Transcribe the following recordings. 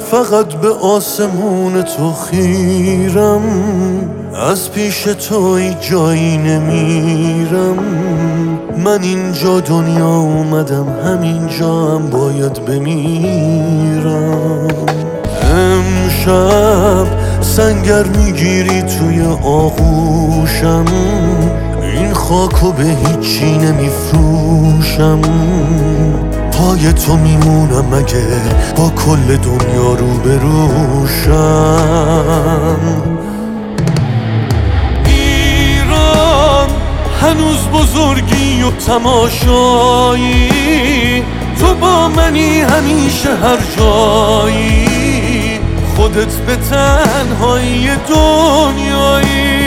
فقط به آسمون تو خیرم، از پیش تو ای جایی نمیرم. من اینجا دنیا اومدم، همینجا هم باید بمیرم. امشب سنگر میگیری توی آغوشم، این خاکو به هیچی نمیفروشم. پای تو میمونم اگه با کل دنیا رو بروشم. ایران هنوز بزرگی و تماشایی، تو با منی همیشه هر جایی، خودت به تنهایی دنیایی.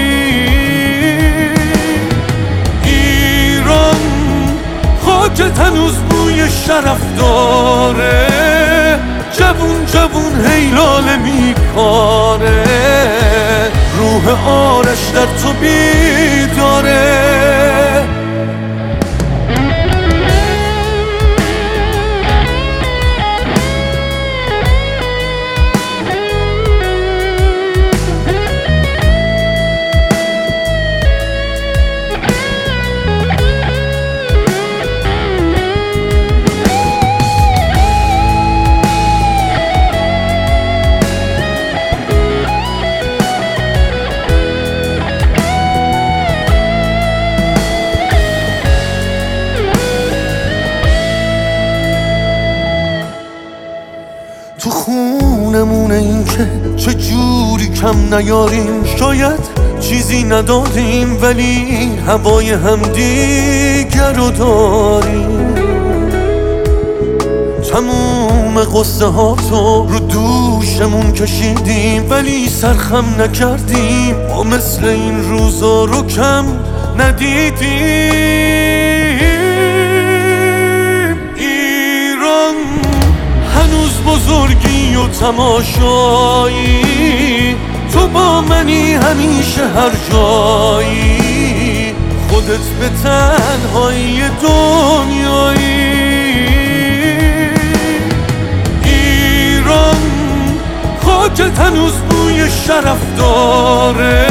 ایران خاکت هنوز بوی شرف داره، جوون جوون هیلاله میکاره، روح آرش در تو بیداره. تو خونمونه این که چجوری کم نیاریم، شاید چیزی نداریم ولی هوای همدیگر رو داریم. تموم قصه ها تو رو دوشمون کشیدیم ولی سرخم نکردیم، ما مثل این روزا رو کم ندیدیم. ایران هنوز بزرگی و تماشایی، تو با منی همیشه هر جایی، خودت به تنهایی دنیایی. ایران خاکت هنوز بوی شرف داره،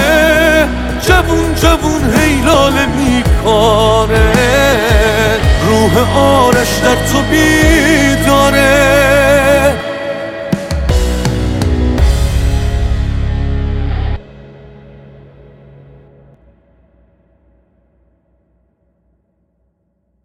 جوون جوون هیلاله میکاره، روح آره